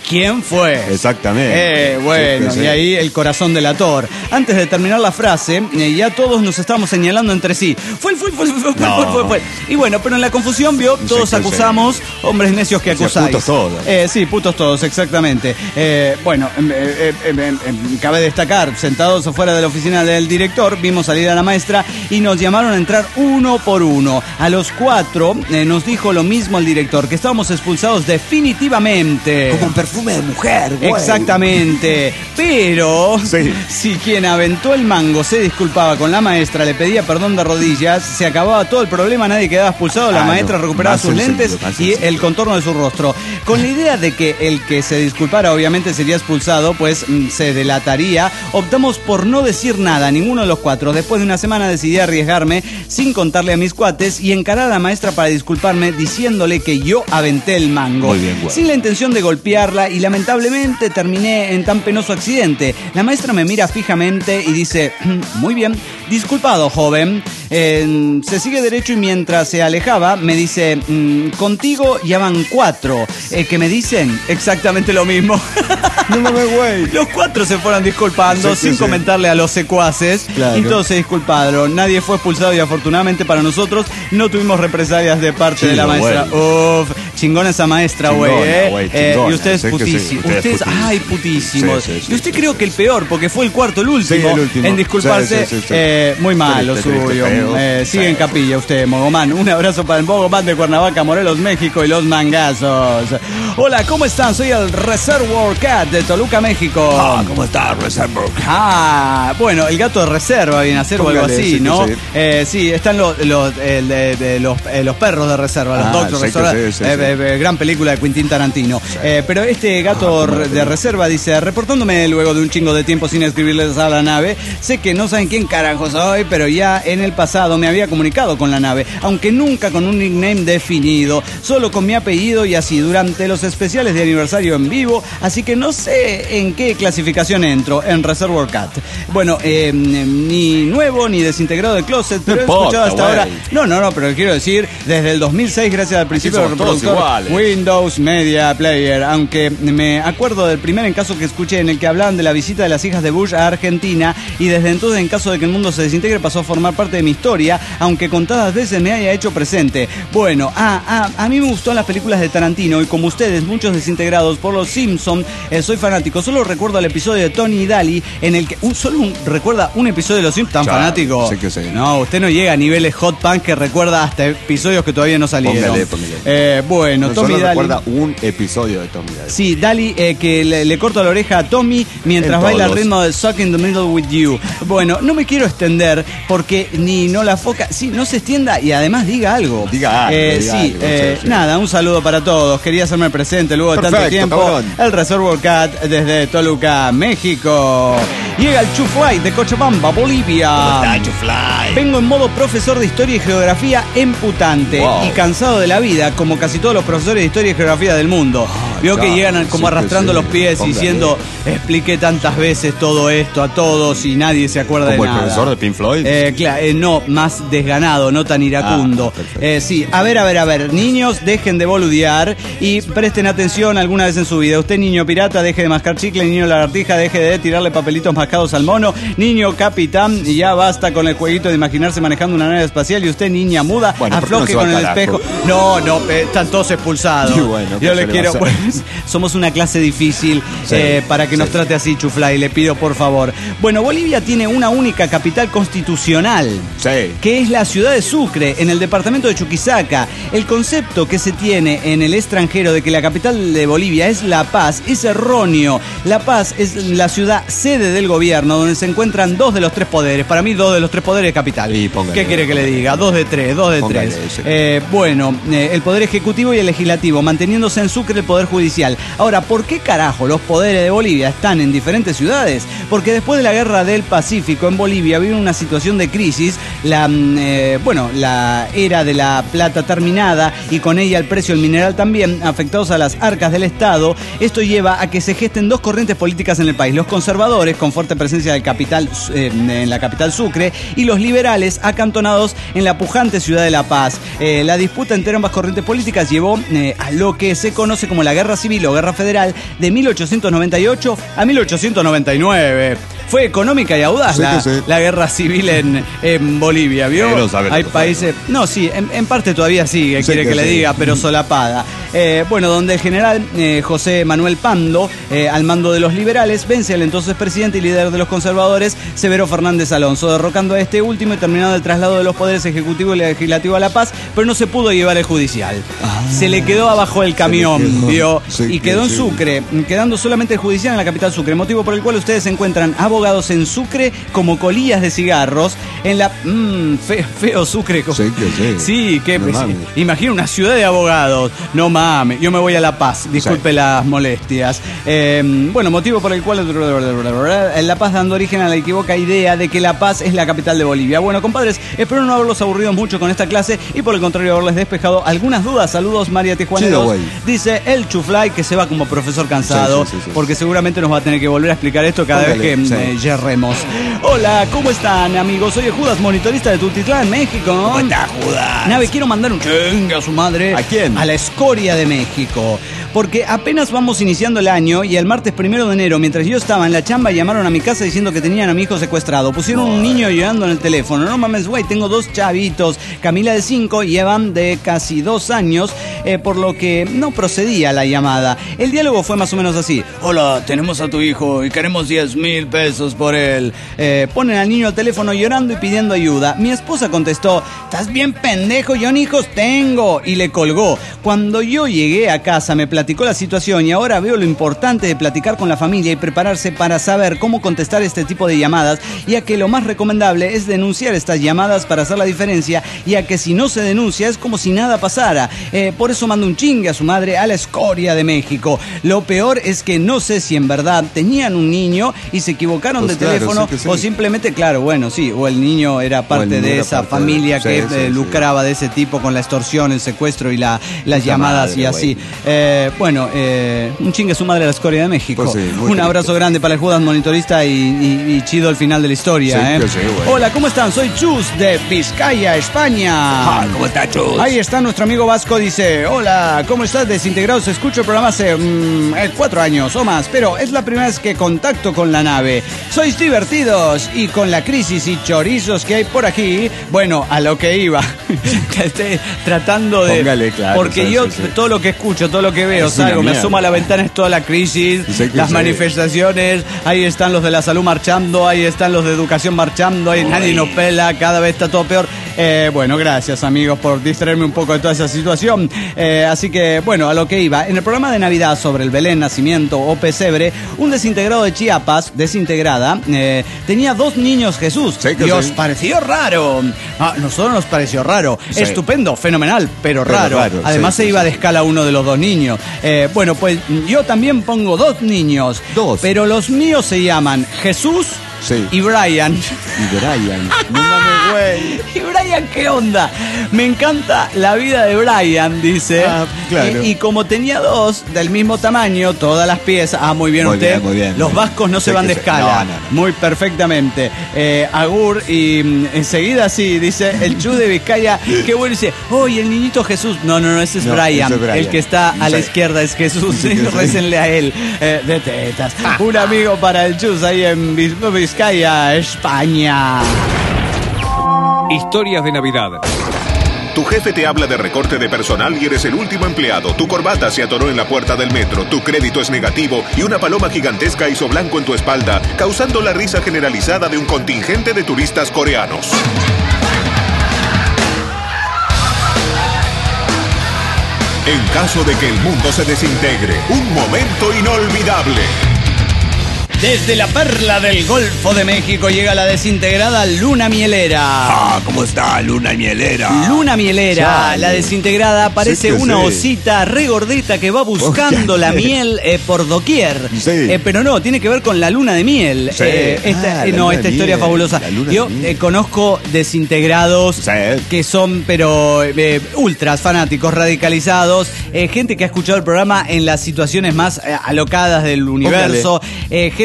¿quién fue? Exactamente. Eh, bueno, Sí, sí, sí. y ahí el corazón delator. Antes de terminar la frase, eh, ya todos nos estamos señalando entre sí. Fue, él, fue, él, fue, fue, fue, No. fue, fue, fue. Y bueno, pero en la confusión, vio, Sí, todos sí, acusamos, hombres necios que O sea, acusáis. putos todos. Eh, sí, putos todos, exactamente. Eh, bueno, em, eh, em, em, em, cabe destacar, sentados afuera de la oficina del director, vimos salir a la maestra y nos llamaron a entrar uno por uno. A los cuatro eh, nos dijo lo mismo el director, que estábamos expulsados definitivamente. Como un perfume de mujer, güey. Exactamente. Pero Sí. si quien aventó el mango se disculpaba con la maestra, le pedía perdón de rodillas, se acababa todo el problema, nadie quedaba expulsado, la Ah, maestra no. recuperaba Más sus sencillo, lentes más y sencillo. el contorno de su rostro. Con la idea de que el que se disculpara obviamente sería expulsado, pues mm, se delataría, optamos por no decir nada, ninguno de los cuatro. Después de una semana decidí arriesgarme sin contarle a mis cuates y encarar a la maestra para disculparme diciéndole que yo aventé el mango. Muy bien, güey. Sin la intención de golpearla y lamentablemente terminé en tan penoso accidente. La maestra me mira fijamente y dice, muy bien, disculpado joven. Eh, se sigue derecho y mientras se alejaba me dice, "Mm, contigo ya van cuatro. Eh, ¿Qué me dicen? Exactamente lo mismo. No mames, güey. Los cuatro se fueron disculpando Sí, sí, sin sí. comentarle a los secuaces Claro. y todos se disculparon. Nadie fue expulsado y afortunadamente para nosotros no tuvimos represalias de parte Sí, de la güey. maestra. Uf, chingona esa maestra, güey, Chingona, eh. güey, Eh, chingona. y ustedes Sé que sí, putísimos. ustedes Ustedes, putísimos. ay, putísimos. Sí, sí, sí, y usted sí, creo sí. que el peor, porque fue el cuarto, el último, Sí, el último. en disculparse. Sí, sí, sí, sí. Eh, muy mal lo Triste, triste, suyo. feo. Eh, sigue Sí, en capilla usted, Mogomán. Un abrazo para el Mogomán de Cuernavaca, Morelos, México y los mangazos. Hola, ¿cómo están? Soy el Reservoir Cat de Toluca, México. Ah, ¿cómo está, Reservoir? Ah, bueno, el gato de reserva viene a ser o algo Póngale, así, sí que ¿no? sí. Eh, sí, están los, los, el de- de los, eh, los perros de reserva, los Ah, dogs de sí que reserva. sí, sí, eh, sí. eh, eh, gran película de Quentin Tarantino. Eh, pero este gato re- de reserva dice, reportándome luego de un chingo de tiempo sin escribirles a la nave, sé que no saben quién carajo soy, pero ya en el pasado me había comunicado con la nave, aunque nunca con un nickname definido, solo con mi apellido y así durante los especiales de aniversario en vivo, así que no sé en qué clasificación entro, en Reservoir Cat. Bueno, eh, ni nuevo ni desintegrado de closet, pero he importa, escuchado hasta güey. ahora. No, no, no, pero quiero decir, desde el dos mil seis, gracias al principio del somos todos reproductor iguales. Windows Media Player, aunque me acuerdo del primer en caso que escuché en el que hablaban de la visita de las hijas de Bush a Argentina y desde entonces en caso de que el mundo se desintegre pasó a formar parte de mi historia, aunque contadas veces me haya hecho presente. Bueno, ah, ah, a mí me gustó las películas de Tarantino y como ustedes, muchos desintegrados por los Simpsons, eh, soy fanático. Solo recuerdo el episodio de Tony y Daly en el que un, solo un, recuerda un episodio de los Simpsons tan Claro, fanático. sí que sí. No, usted no llega a niveles hot punk que recuerda hasta episodios que todavía no salieron. Póngale, póngale. Eh, bueno, No, Tommy solo Daly. recuerda un episodio de Tommy Daly. Sí, Daly eh, que le, le corta la oreja a Tommy mientras En baila al todos. ritmo de Suck in the Middle with You. Bueno, no me quiero extender porque ni no la foca, sí, no se extienda y además diga algo. Diga algo, Eh, diga sí, algo, eh, sí, sí. nada, un saludo para todos. Quería hacerme presente luego de tanto Perfecto, tiempo. cabrón. El Reservoir Cat desde Toluca, México. Llega el Chufly de Cochabamba, Bolivia. Fly. Vengo en modo profesor de historia y geografía emputante Wow. y cansado de la vida, como casi todos los profesores de historia y geografía del mundo. Veo que claro, llegan como sí que arrastrando sí, los pies póngale. diciendo, expliqué tantas veces todo esto a todos y nadie se acuerda de ¿Como el nada. profesor de Pink Floyd? Eh, cla- eh, no, más desganado, no tan iracundo. Ah, perfecto. Eh, sí, a ver, a ver, a ver, niños, dejen de boludear y presten atención alguna vez en su vida. Usted, niño pirata, deje de mascar chicle, niño lagartija, deje de tirarle papelitos mascados al mono, niño capitán, y ya basta con el jueguito de imaginarse manejando una nave espacial y usted, niña muda, Bueno, ¿por qué no afloje se va con al el carajo? espejo. No, no, eh, están todos expulsados. Y bueno, ¿qué Yo se le le quiero, va a hacer? pues, somos una clase difícil Sí, eh, para que nos sí. trate así, Chuflay, le pido por favor. Bueno, Bolivia tiene una única capital constitucional, Sí. que es la ciudad de Sucre, en el departamento de Chuquisaca. El concepto que se tiene en el extranjero de que la capital de Bolivia es La Paz es erróneo. La Paz es la ciudad sede del gobierno, donde se encuentran dos de los tres poderes. Para mí, dos de los tres poderes es capital. Y póngale, ¿Qué quiere que le diga? Dos de tres, dos de Póngale tres. ese. Eh, bueno, eh, el poder ejecutivo y el legislativo, manteniéndose en Sucre el poder judicial. Ahora, ¿por qué carajo los poderes de Bolivia están en diferentes ciudades? Porque después de la guerra del Pacífico en Bolivia vino una situación de crisis, la mm, eh, bueno, la era de la plata terminada y con ella el precio del mineral también, afectados a las arcas del Estado. Esto lleva a que se gesten dos corrientes políticas en el país: los conservadores, con fuerte presencia del capital eh, en la capital Sucre, y los liberales, acantonados en la pujante ciudad de La Paz. Eh, la disputa entre ambas corrientes políticas llevó eh, a lo que se conoce como la guerra Guerra Civil o Guerra Federal de mil ochocientos noventa y ocho a mil ochocientos noventa y nueve. Fue económica y audaz Sí, la, sí. la guerra civil en, en Bolivia, ¿vio? Eh, no sabe lo Hay que países... No, sí, en, en parte todavía sigue, Sí quiere que que, le sí. diga, pero solapada. Eh, bueno, donde el general eh, José Manuel Pando, eh, al mando de los liberales, vence al entonces presidente y líder de los conservadores, Severo Fernández Alonso, derrocando a este último y terminando el traslado de los poderes ejecutivo y legislativo a La Paz, pero no se pudo llevar el judicial. Ah, se le quedó abajo el camión, quedó. ¿vio? Sí, y quedó en sí. Sucre, quedando solamente el judicial en la capital Sucre, motivo por el cual ustedes encuentran abogados en Sucre como colillas de cigarros en la... Mmm, feo, feo Sucre. como- Sí, que sí. Sí, que No mames. imagina una ciudad de abogados. No mames, yo me voy a La Paz, disculpe Sí. las molestias. Eh, bueno, motivo por el cual La Paz dando origen a la equivoca idea de que La Paz es la capital de Bolivia. Bueno, compadres, espero no haberlos aburrido mucho con esta clase y por el contrario haberles despejado algunas dudas. Saludos, María Tijuana. Chido, güey. Dice el Chuflay que se va como profesor cansado, Sí, sí, sí, sí. porque seguramente nos va a tener que volver a explicar esto cada Póngale, vez que sí. eh, yerremos. Hola, ¿cómo están, amigos? Soy el Judas, monitorista de Tultitlán, México. ¿Cómo está, Judas? Nave, quiero mandar un chingue a su madre. ¿A quién? A la escoria de México. Porque apenas vamos iniciando el año y el martes primero de enero, mientras yo estaba en la chamba, llamaron a mi casa diciendo que tenían a mi hijo secuestrado. Pusieron un niño llorando en el teléfono. No mames, güey, tengo dos chavitos. Camila de cinco y Evan de casi dos años, eh, por lo que no procedía la llamada. El diálogo fue más o menos así. Hola, tenemos a tu hijo y queremos diez mil pesos por él. Eh, ponen al niño al teléfono llorando y pidiendo ayuda. Mi esposa contestó, ¿estás bien pendejo? Yo ni hijos tengo. Y le colgó. Cuando yo llegué a casa me platicó la situación y ahora veo lo importante de platicar con la familia y prepararse para saber cómo contestar este tipo de llamadas, ya que lo más recomendable es denunciar estas llamadas para hacer la diferencia, ya que si no se denuncia es como si nada pasara. Eh, por eso mando un chingue a su madre a la escoria de México. Lo peor es que no sé si en verdad tenían un niño y se equivocaron Pues de claro, teléfono sí que sí. o simplemente, claro, bueno, sí, o el niño era parte niño de era esa parte de- familia sí, que sí, eh, sí. lucraba de ese tipo con la extorsión, el secuestro y la, las Puta llamadas madre, y así. Eh, bueno, eh, un chingue a su madre a la escoria de México. Pues sí, muy un triste. abrazo grande para el Judas monitorista y, y- y chido el final de la historia. Sí, ¿eh? que sí, güey. Hola, ¿cómo están? Soy Chus de Vizcaya, España. Ah, ¿cómo está, Chus? Ahí está nuestro amigo Vasco, dice, hola, ¿cómo estás? Desintegrados, escucho el programa hace mm, eh, cuatro años o más, pero es la primera vez que contacto con la nave. Sois divertidos y con la crisis y chorizos que hay por aquí, bueno, a lo que iba. Estoy tratando de... Póngale, claro, porque sí, yo sí, sí. todo lo que escucho, todo lo que veo, Es una salgo, me mierda. asomo a la ventana, es toda la crisis, Sí que las sí. manifestaciones, ahí están los de la salud marchando, ahí están los de educación marchando, ahí nadie nos pela, cada vez está todo peor. Eh, bueno, gracias amigos por distraerme un poco de toda esa situación. Eh, así que, bueno, a lo que iba. En el programa de Navidad sobre el Belén, nacimiento o pesebre, un desintegrado de Chiapas, desintegrada, eh, tenía dos niños Jesús. Sí que y os sí. pareció raro. A nosotros nos pareció raro. Sí. Estupendo, fenomenal, pero, Pero raro. raro, Además sí, se sí, iba sí. de escala uno de los dos niños. Eh, bueno, pues yo también pongo dos niños. Dos. Pero los míos se llaman Jesús Sí. y Brian. Y Brian. No mames, güey. ¿Y Brian qué onda? Me encanta la vida de Brian, dice. Ah, claro. Y, y como tenía dos del mismo tamaño, todas las piezas. Ah, muy bien Muy usted. bien, muy bien, Los muy bien. vascos no se Sí van que de sí. escala. No, no, no. Muy perfectamente. Eh, Agur, y mm, enseguida sí, dice el Chu de Vizcaya. Qué bueno, dice, oh, y el niñito Jesús. No, no, no, ese es No, Brian. ese es Brian. El que está a la Sí. izquierda es Jesús. Sí que sí. Récenle a él. Eh, de tetas. Un amigo para el Chus ahí en Viz- Vizcaya, España. Historias de Navidad. Tu jefe te habla de recorte de personal y eres el último empleado. Tu corbata se atoró en la puerta del metro, tu crédito es negativo y una paloma gigantesca hizo blanco en tu espalda, causando la risa generalizada de un contingente de turistas coreanos. En caso de que el mundo se desintegre, un momento inolvidable. Desde la perla del Golfo de México llega la desintegrada Luna Mielera. Ah, ¿cómo está, Luna Mielera? Luna Mielera, Chale. la desintegrada, parece Sí que una sí. osita regordeta que va buscando Oh, la ya. miel eh, por doquier. Sí. Eh, pero no, tiene que ver con la luna de miel. Sí. Eh, esta, Ah, eh, la no, luna esta de historia miel, fabulosa. la luna Yo de miel. eh, conozco desintegrados Sí. que son, pero eh, ultras fanáticos, radicalizados, eh, gente que ha escuchado el programa en las situaciones más eh, alocadas del universo, eh, gente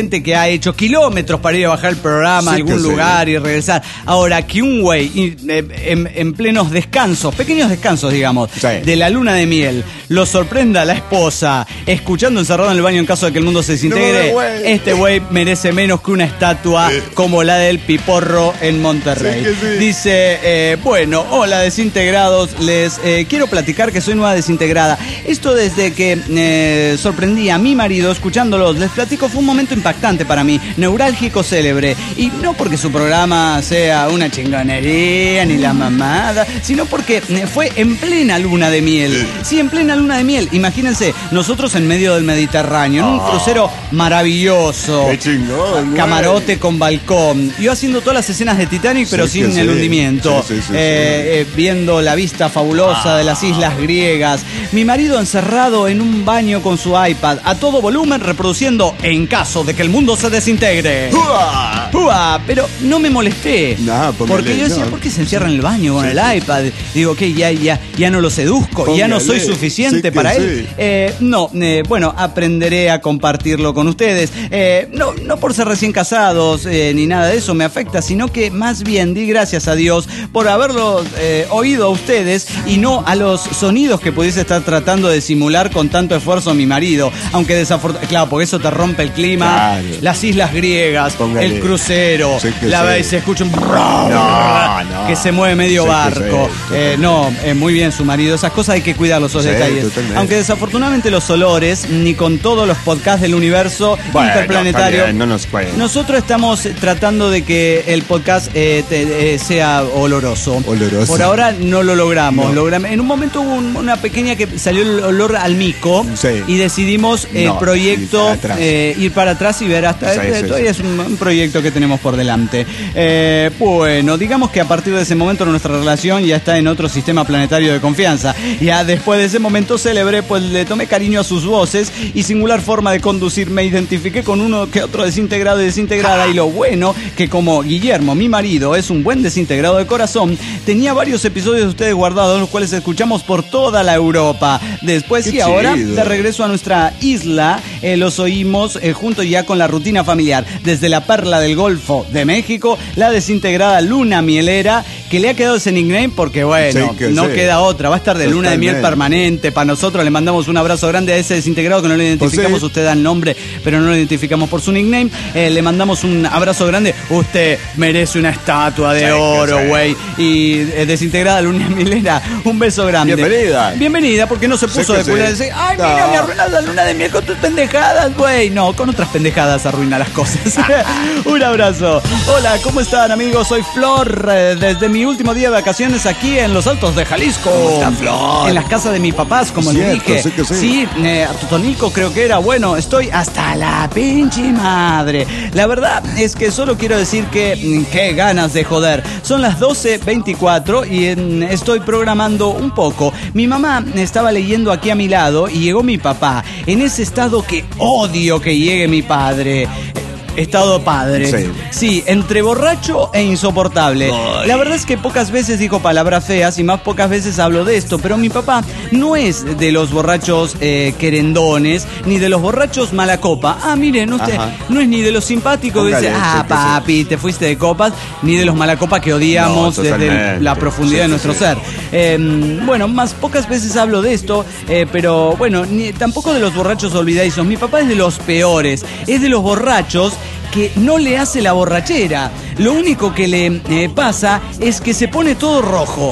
gente que ha hecho kilómetros para ir a bajar el programa a Sí, algún que sí. lugar y regresar. Ahora, que un güey y, eh, en, en plenos descansos, pequeños descansos, digamos, Sí. de la luna de miel, lo sorprenda a la esposa escuchando encerrado en el baño en caso de que el mundo se desintegre, No, güey. este güey merece menos que una estatua como la del Piporro en Monterrey. Sí que sí. Dice, eh, bueno, hola desintegrados, les eh, quiero platicar que soy nueva desintegrada. Esto desde que eh, sorprendí a mi marido escuchándolos, les platico, fue un momento impactante para mí, neurálgico, célebre. Y no porque su programa sea una chingonería ni la mamada, sino porque eh, fue en plena luna de miel. Sí, en plena luna de miel. Imagínense, nosotros en medio del Mediterráneo, en un crucero maravilloso. Qué chingón, güey. Camarote con balcón. Yo haciendo todas las escenas de Titanic, pero Sí, sin que el sí. hundimiento. Sí, sí, sí, Eh, eh, viendo la vista fabulosa de las islas griegas. Mi marido encerrado en un baño con su iPad a todo volumen reproduciendo En caso de que el mundo se desintegre. ¡Uah! ¡Uah! Pero no me molesté. No, póngale, porque yo decía, no. ¿por qué se encierra en el baño con Sí, el sí. iPad? Digo, que ya, ya, ya no lo seduzco, ya no Póngale. soy suficiente Sí que para sí. él. Eh, no, eh, bueno, aprenderé a compartirlo con ustedes. Eh, no, no por ser recién casados eh, ni nada de eso me afecta, sino que más bien di gracias a Dios por haberlo eh, oído a ustedes y no a los sonidos que pudiese estar tratando de simular con tanto esfuerzo mi marido. Aunque desafortunadamente, claro, porque eso te rompe el clima. Claro. Las islas griegas, Póngale. el crucero, Sí que la sí. se escucha un No, no. que se mueve medio Sí que barco. sí, Eh, totalmente. no, eh, muy bien su marido. Esas cosas hay que cuidar, los Sí, detalles. totalmente. Aunque desafortunadamente los olores, ni con todos los podcasts del universo Bueno, interplanetario, está bien, no nos cuenten. nosotros estamos tratando de que el podcast eh, te- eh, sea oloroso. Oloroso. Por ahora no lo logramos. No. Logram- en un momento hubo un- una pequeña que salió el olor al mico Sí. y decidimos el No, proyecto ir para atrás. eh, ir para atrás y ver hasta Sí, eh, sí, todavía sí. es un, un proyecto que tenemos por delante. Eh, bueno, digamos que a partir de ese momento nuestra relación ya está en otro sistema planetario de confianza. Ya después de ese momento célebre, pues le tomé cariño a sus voces y singular forma de conducir. Me identifiqué con uno que otro desintegrado y desintegrada. Y lo bueno, que como Guillermo, mi marido, es un buen desintegrado de corazón, tenía varios episodios de ustedes guardados, los cuales escuchamos por toda la Europa. Después Qué y ahora, chido. de regreso a nuestra isla, eh, los oímos eh, junto ya con la rutina familiar. Desde la perla del Golfo de México, la desintegrada luna mielera, que le ha quedado ese nickname porque, bueno, Sí, que no sí. queda otra. Va a estar de luna de miel Totalmente. permanente. Para nosotros le mandamos un abrazo grande a ese desintegrado que no le identificamos. Pues sí. Usted da el nombre, pero no lo identificamos por su nickname. Eh, le mandamos un abrazo grande. Usted merece una estatua de Sí, que oro, sí. güey. Y eh, desintegrada luna mielera, un beso grande. Bienvenida. Bienvenida, porque no se Sí puso que de sí. culera y dice, ay, No. mira, me arruinas la luna de miel con tus pendejadas, güey. No, con otras pendejadas arruina las cosas. Un abrazo. Hola, ¿cómo están, amigos? Soy Flor, eh, desde mi último día de vacaciones aquí en los Altos de Jalisco. ¿Cómo está, Flor? En las casas de mis papás, como les Cierto, dije. sí que sí. Sí, eh, a Totonilco creo que era. Bueno, estoy hasta la pinche madre. La verdad es que solo quiero decir que mm, qué ganas de joder. Son las doce veinticuatro y mm, estoy programando un poco. Mi mamá estaba leyendo aquí a mi lado y llegó mi papá. En ese estado que odio que llegue mi padre. Estado padre. Sí. Sí, entre borracho e insoportable. Ay. La verdad es que pocas veces dijo palabras feas y más pocas veces hablo de esto, pero mi papá no es de los borrachos eh, querendones, ni de los borrachos mala copa. Ah, miren, usted Ajá. no es ni de los simpáticos que Póngale, dice, ah, sí que papi, te fuiste de copas, ni de los mala copa que odiamos No, desde totalmente. la profundidad Sí, de sí, nuestro sí. ser. Eh, bueno, más pocas veces hablo de esto, eh, pero bueno, ni, tampoco de los borrachos olvidadizos. Mi papá es de los peores, es de los borrachos que no le hace la borrachera. Lo único que le eh, pasa es que se pone todo rojo.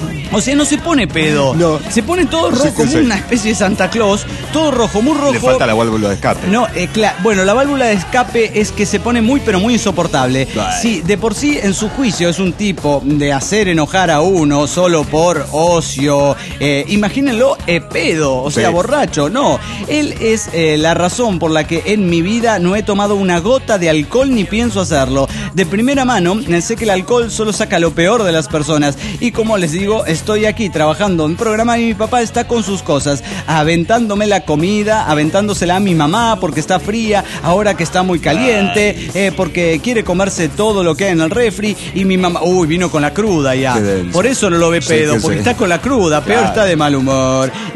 O sea, no se pone pedo. No. Se pone todo Sí, rojo, que como sí. una especie de Santa Claus. Todo rojo, muy rojo. Le falta la válvula de escape. No, eh, cla- bueno, la válvula de escape es que se pone muy, pero muy insoportable. Ay. Sí, de por sí, en su juicio, es un tipo de hacer enojar a uno solo por ocio. Eh, imagínenlo, eh, pedo, o sea, Sí. borracho. No, él es eh, la razón por la que en mi vida no he tomado una gota de alcohol ni pienso hacerlo. De primera mano, eh, sé que el alcohol solo saca lo peor de las personas. Y como les digo, estoy aquí trabajando en un programa y mi papá está con sus cosas, aventándome la comida, aventándosela a mi mamá porque está fría, ahora que está muy caliente, eh, porque quiere comerse todo lo que hay en el refri y mi mamá, uy, vino con la cruda ya. Qué denso. Por eso no lo ve Sí, pedo, que porque sí. está con la cruda, peor Claro. está de mal humor.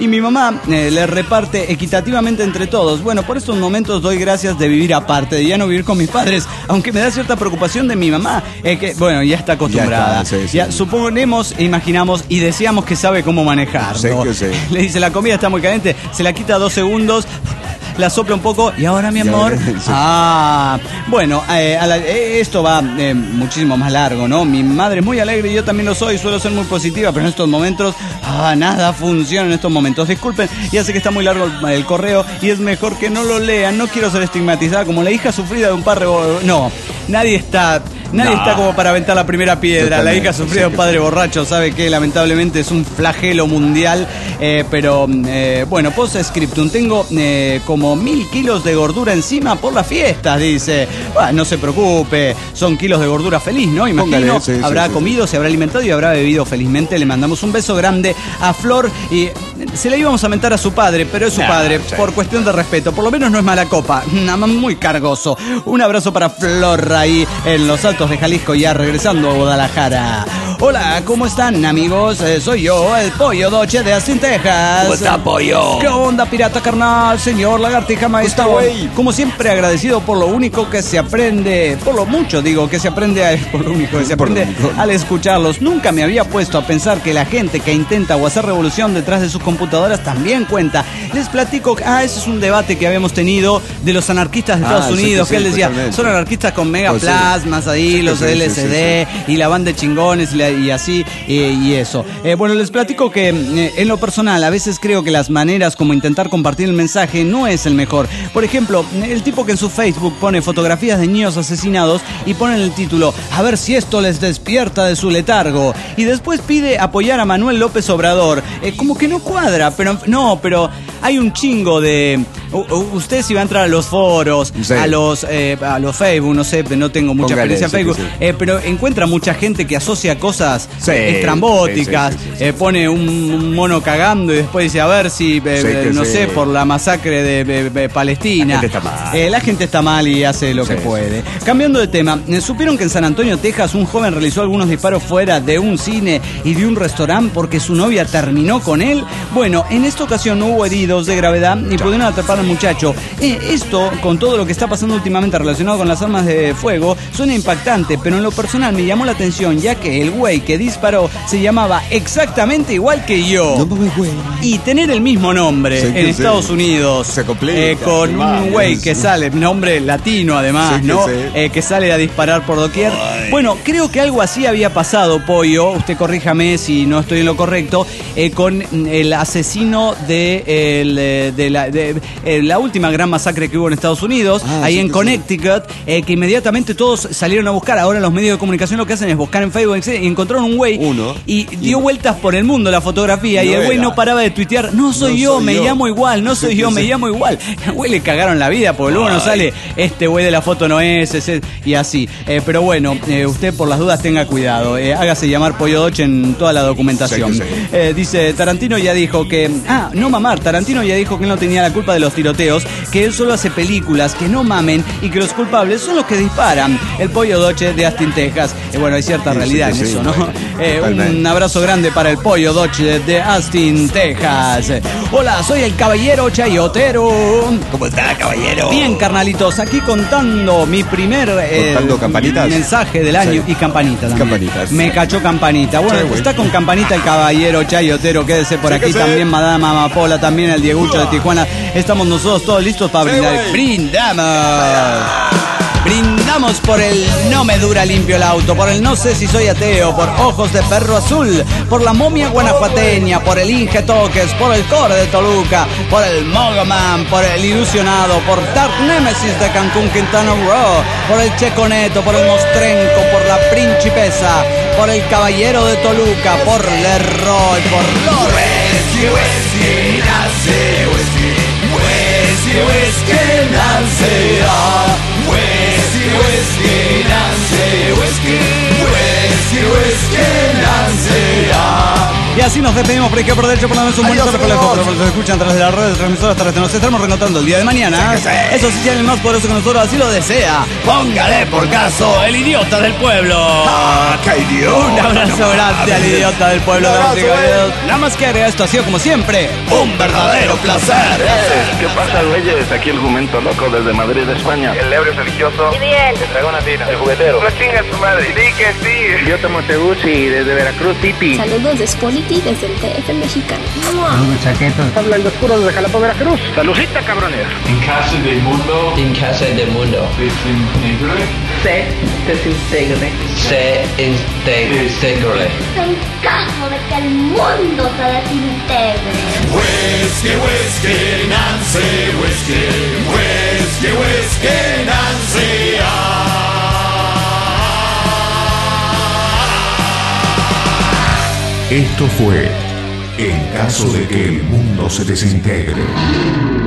y mi mamá eh, le reparte equitativamente entre todos. Bueno, por estos momentos doy gracias de vivir aparte, de ya no vivir con mis padres, aunque me da cierta preocupación de mi mamá, eh, que bueno, ya está acostumbrada. Ya está, sí, sí. Ya suponemos, imaginamos y deseamos que sabe cómo manejarlo. Sí, que sí. Le dice, la comida está muy caliente, se la quita dos segundos, la sopla un poco y ahora, mi amor. Sí. Ah, bueno, eh, a la, eh, esto va eh, muchísimo más largo, ¿no? Mi madre es muy alegre y yo también lo soy, suelo ser muy positiva, pero en estos momentos, ah, nada funciona en estos momentos. Disculpen, ya sé que está muy largo el, el correo y es mejor que no lo lean. No quiero ser estigmatizada como la hija sufrida de un padre. No, nadie está. Nadie no. está como para aventar la primera piedra. La hija sufrida de un padre borracho sabe que lamentablemente es un flagelo mundial. Eh, pero eh, bueno, post-scriptum. Tengo eh, como mil kilos de gordura encima por las fiestas, dice. Bah, no se preocupe, son kilos de gordura feliz, ¿no? Imagino, Póngale, sí, habrá sí, comido, sí. se habrá alimentado y habrá bebido felizmente. Le mandamos un beso grande a Flor y se le íbamos a mentar a su padre, pero es su no, padre, sí. por cuestión de respeto. Por lo menos no es mala copa, nada más muy cargoso. Un abrazo para Flor ahí en los Altos de Jalisco, ya regresando a Guadalajara. Hola, ¿cómo están, amigos? Eh, soy yo, el Pollo Doche de Austin, Texas. ¿Cómo está, Pollo? ¿Qué onda, pirata carnal? Señor Lagartija Maestro. Güey. Como siempre, agradecido por lo único que se aprende, por lo mucho, digo, que se aprende, a, por lo único que se aprende al escucharlos. Nunca me había puesto a pensar que la gente que intenta o hacer revolución detrás de sus computadoras también cuenta. Les platico, ah, ese es un debate que habíamos tenido de los anarquistas de Estados ah, Unidos, sí, que, que sí, él decía, totalmente. Son anarquistas con megaplasmas pues sí. ahí, sí, los sí, L C D sí, sí, sí. y la banda de chingones y, la, y así, eh, y eso. Eh, bueno, les platico que eh, en lo personal, a veces creo que las maneras como intentar compartir el mensaje no es el mejor. Por ejemplo, el tipo que en su Facebook pone fotografías de niños asesinados y pone en el título, a ver si esto les despierta de su letargo. Y después pide apoyar a Manuel López Obrador. Eh, como que no cuadra, pero no, pero hay un chingo de... Usted si va a entrar a los foros, sí. a los eh, a los Facebook, no sé, no tengo mucha Póngale, experiencia en Facebook, sí, sí. Eh, pero encuentra mucha gente que asocia cosas sí, estrambóticas, sí, sí, sí, sí. Eh, pone un, un mono cagando y después dice a ver si, eh, sí, no sí. sé, por la masacre de, de, de Palestina. La gente está mal. Eh, la gente está mal y hace lo sí. que puede. Cambiando de tema, ¿supieron que en San Antonio, Texas, un joven realizó algunos disparos fuera de un cine y de un restaurante porque su novia terminó con él? Bueno, en esta ocasión no hubo heridos de gravedad ni pudieron atrapar al muchacho. Eh, esto, con todo lo que está pasando últimamente relacionado con las armas de fuego, suena impactante, pero en lo personal me llamó la atención, ya que el güey que disparó se llamaba exactamente igual que yo. No me güey. Y tener el mismo nombre sí, en Estados sí. Unidos, se complica, eh, con un güey que sale, nombre latino además, sí, ¿no? Sí. Eh, que sale a disparar por doquier. Ay. Bueno, creo que algo así había pasado, Pollo, usted corríjame si no estoy en lo correcto, eh, con el asesino de, el, de, la, de, de la última gran masacre que hubo en Estados Unidos, ah, ahí sí, en Connecticut, sí. eh, que inmediatamente todos salieron a buscar. Ahora los medios de comunicación lo que hacen es buscar en Facebook y encontraron un güey Uno. y dio y... vueltas por el mundo la fotografía no y el güey no paraba de tuitear, no soy no yo, soy me yo. llamo igual, no soy sí, yo, sí. me llamo igual. El güey le cagaron la vida porque luego no sale, este güey de la foto no es, ese, y así. Eh, pero bueno, eh, usted por las dudas tenga cuidado, eh, hágase llamar Pollo Doche en toda la documentación. Sí, sí. Eh, dice, Tarantino ya dijo que, ah, no mamar, Tarantino ya dijo que él no tenía la culpa de los tiroteos, que él solo hace películas, que no mamen y que los culpables son los que disparan. El Pollo Doche de Austin, Texas. Eh, bueno, hay cierta sí, realidad sí, en sí, eso, ¿no? Eh, un abrazo grande para el Pollo Doche de Austin, Texas. Hola, soy el Caballero Chayotero. ¿Cómo está, caballero? Bien, carnalitos, aquí contando mi primer eh, campanitas. mensaje del año sí. y campanita también. Campanitas. Me cachó campanita. Bueno, sí, está con campanita el Caballero Chayotero. Quédese por sí, aquí también, Madame Amapola, también el Diegucho de Tijuana. Estamos nosotros todos listos para sí, brindar. ¡Brindamos! Brindamos por el no me dura limpio el auto, por el no sé si soy ateo, por Ojos de Perro Azul, por la momia guanajuateña, por el Inge Toques, por el Core de Toluca, por el Mogoman, por el Ilusionado, por Dark Nemesis de Cancún, Quintana Roo, por el Checo Neto, por el Mostrenco, por la Principesa, por el Caballero de Toluca, por Leroy, por Lore. Whisky, whisky, Nancy, whisky, whisky, whisky, Nancy, ah. Whisky, whisky, Nancy, whisky, whisky, whisky, Nancy, ah. Y Así nos despedimos por izquierda por derecho por la mesa un Adiós, monitor por amigos. lejos, pero se escuchan a través de las redes transmisoras terrestres. Nos estaremos reencontrando el día de mañana. Eso sí, si alguien más poderoso que nosotros así lo desea, póngale por caso el idiota del pueblo. ¡Ah, qué idiota! Un abrazo grande al idiota del pueblo. Un abrazo, damas y caballeros. Nada más que agregar, esto ha sido como siempre un verdadero placer. ¿Qué pasa, güeyes? Aquí el jumento loco desde Madrid, España. El ebrio religioso. Y bien. El dragón latino. El juguetero. No chingas tu madre. Sí que sí. Yo tomo Teguchi desde Veracruz City. Saludos de Spolity desde el T F mexicano. Habla el oscuro desde Jalapa, Veracruz. Saludita, cabrones. En casa del mundo. En casa del mundo. Desintegre. Se desintegre. Se integre. En caso de que el mundo se desintegre. Whisky, whisky, Nancy, whisky, whisky, whisky, Nancy. Esto fue En caso de que el mundo se desintegre.